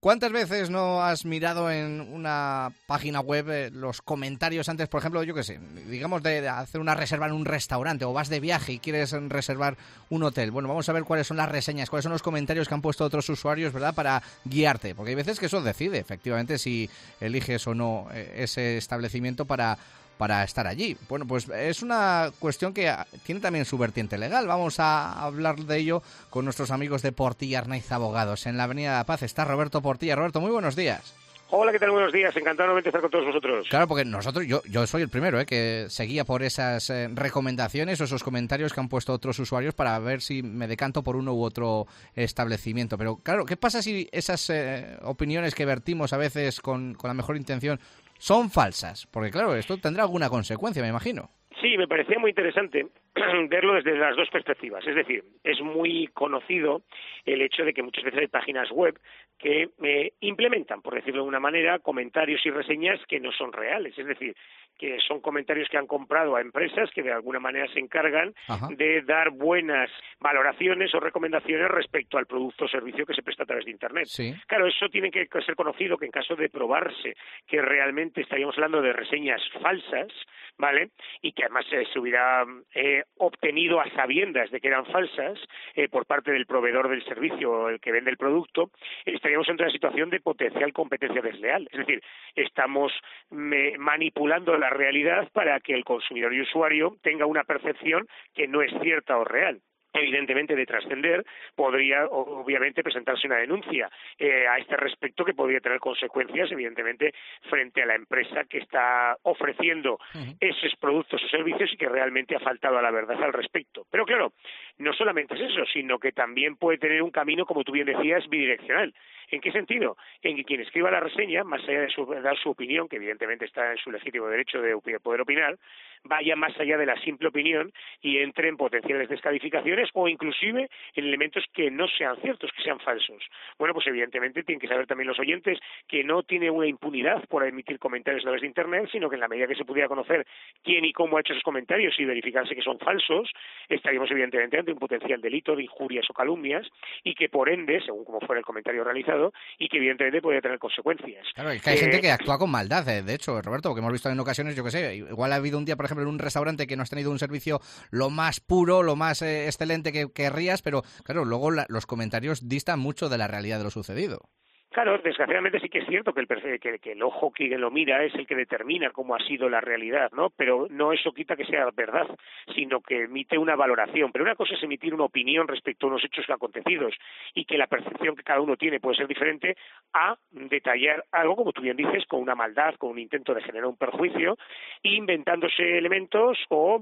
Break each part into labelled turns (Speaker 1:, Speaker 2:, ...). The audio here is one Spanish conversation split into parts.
Speaker 1: ¿Cuántas veces no has mirado en una página web los comentarios antes, por ejemplo, yo qué sé, digamos de hacer una reserva en un restaurante o vas de viaje y quieres reservar un hotel? Bueno, vamos a ver cuáles son las reseñas, cuáles son los comentarios que han puesto otros usuarios, ¿verdad? Para guiarte, porque hay veces que eso decide efectivamente si eliges o no ese establecimiento para estar allí. Bueno, pues es una cuestión que tiene también su vertiente legal. Vamos a hablar de ello con nuestros amigos de Portilla Arnaiz Abogados. En la Avenida de la Paz está Roberto Portilla. Roberto, muy buenos días.
Speaker 2: Hola, ¿qué tal? Buenos días. Encantado de estar con todos vosotros.
Speaker 1: Claro, porque nosotros, yo soy el primero que seguía por esas recomendaciones o esos comentarios que han puesto otros usuarios para ver si me decanto por uno u otro establecimiento. Pero claro, ¿qué pasa si esas opiniones que vertimos a veces con la mejor intención son falsas? Porque claro, esto tendrá alguna consecuencia, me imagino.
Speaker 2: Sí, me parecía muy interesante verlo desde las dos perspectivas. Es decir, es muy conocido el hecho de que muchas veces hay páginas web que implementan, por decirlo de una manera, comentarios y reseñas que no son reales. Es decir, que son comentarios que han comprado a empresas que de alguna manera se encargan de dar buenas valoraciones o recomendaciones respecto al producto o servicio que se presta a través de Internet.
Speaker 1: Sí.
Speaker 2: Claro, eso tiene que ser conocido, que en caso de probarse que realmente estaríamos hablando de reseñas falsas, ¿vale? Y que además se hubiera obtenido a sabiendas de que eran falsas por parte del proveedor del servicio o el que vende el producto, estaríamos en una situación de potencial competencia desleal. Es decir, estamos manipulando la realidad para que el consumidor y usuario tenga una percepción que no es cierta o real. Evidentemente, de trascender, podría obviamente presentarse una denuncia a este respecto que podría tener consecuencias, evidentemente, frente a la empresa que está ofreciendo esos productos o servicios y que realmente ha faltado a la verdad al respecto. Pero claro, no solamente es eso, sino que también puede tener un camino, como tú bien decías, bidireccional. ¿En qué sentido? En que quien escriba la reseña, más allá de dar su opinión, que evidentemente está en su legítimo derecho de poder opinar, vaya más allá de la simple opinión y entre en potenciales descalificaciones o inclusive en elementos que no sean ciertos, que sean falsos. Bueno, pues evidentemente tienen que saber también los oyentes que no tiene una impunidad por emitir comentarios a través de Internet, sino que en la medida que se pudiera conocer quién y cómo ha hecho esos comentarios y verificarse que son falsos, estaríamos evidentemente ante un potencial delito de injurias o calumnias y que por ende, según como fuera el comentario realizado, y que evidentemente podría tener consecuencias.
Speaker 1: Claro, es que hay gente que actúa con maldad, de hecho, Roberto, porque hemos visto en ocasiones, yo que sé, igual ha habido un día, por ejemplo, en un restaurante que no has tenido un servicio lo más puro, lo más excelente que querrías, pero claro, luego los comentarios distan mucho de la realidad de lo sucedido.
Speaker 2: Claro, desgraciadamente sí que es cierto que el ojo que lo mira es el que determina cómo ha sido la realidad, ¿no? Pero no eso quita que sea verdad, sino que emite una valoración. Pero una cosa es emitir una opinión respecto a unos hechos acontecidos y que la percepción que cada uno tiene puede ser diferente a detallar algo, como tú bien dices, con una maldad, con un intento de generar un perjuicio, inventándose elementos o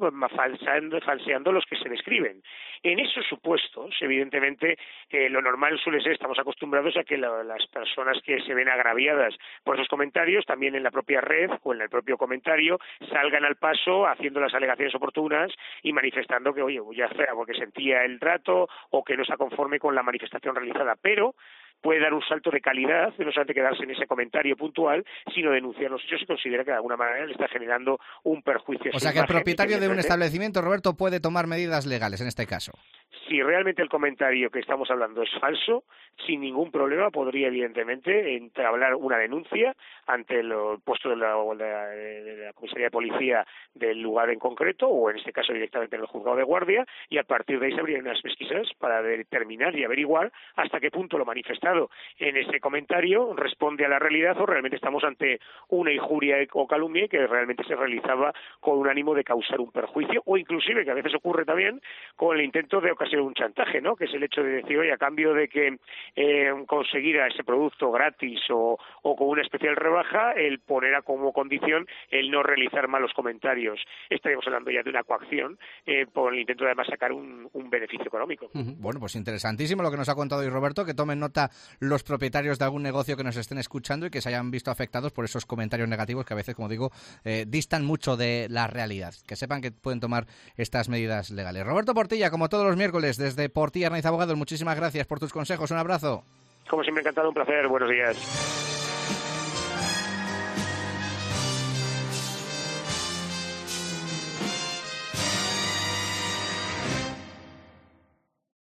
Speaker 2: falseando los que se describen. En esos supuestos, evidentemente, lo normal suele ser, estamos acostumbrados a que las personas que se ven agraviadas por esos comentarios, también en la propia red o en el propio comentario, salgan al paso haciendo las alegaciones oportunas y manifestando que, oye, ya sea porque sentía el trato o que no está conforme con la manifestación realizada, pero puede dar un salto de calidad, no solamente quedarse en ese comentario puntual, sino denunciar los hechos si considera que de alguna manera le está generando un perjuicio.
Speaker 1: O sea que el propietario de un establecimiento, Roberto, puede tomar medidas legales en este caso.
Speaker 2: Si realmente el comentario que estamos hablando es falso, sin ningún problema podría evidentemente entablar una denuncia ante el puesto de la comisaría de policía del lugar en concreto, o en este caso directamente en el juzgado de guardia, y a partir de ahí se abrirían unas pesquisas para determinar y averiguar hasta qué punto lo manifestado en ese comentario responde a la realidad o realmente estamos ante una injuria o calumnia que realmente se realizaba con un ánimo de causar un perjuicio, o inclusive, que a veces ocurre también, con el intento de ocasionar un chantaje, ¿no? Que es el hecho de decir, oye, a cambio de que conseguir ese producto gratis o con una especial rebaja, el poner como condición el no realizar malos comentarios. Estaríamos hablando ya de una coacción por el intento de además sacar un beneficio económico.
Speaker 1: Bueno, pues interesantísimo lo que nos ha contado hoy Roberto, que tomen nota los propietarios de algún negocio que nos estén escuchando y que se hayan visto afectados por esos comentarios negativos que a veces, como digo, distan mucho de la realidad. Que sepan que pueden tomar estas medidas legales. Roberto Portilla, como todos los miércoles, desde Portilla Arnaiz Abogados, muchísimas gracias por tus consejos. Un abrazo.
Speaker 2: Como siempre, encantado, un placer. Buenos días.